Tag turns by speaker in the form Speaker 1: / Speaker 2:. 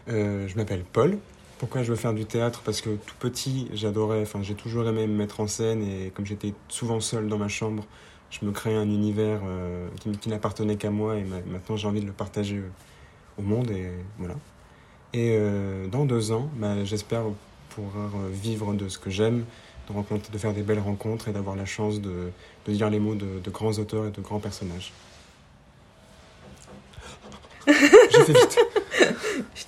Speaker 1: Je m'appelle Paul. Pourquoi je veux faire du théâtre? Parce que tout petit, j'ai toujours aimé me mettre en scène et comme j'étais souvent seul dans ma chambre, je me créais un univers qui n'appartenait qu'à moi et maintenant j'ai envie de le partager au monde et voilà. Et dans 2 ans, j'espère pouvoir vivre de ce que j'aime, de faire des belles rencontres et d'avoir la chance de dire les mots de grands auteurs et de grands personnages. J'ai fait vite.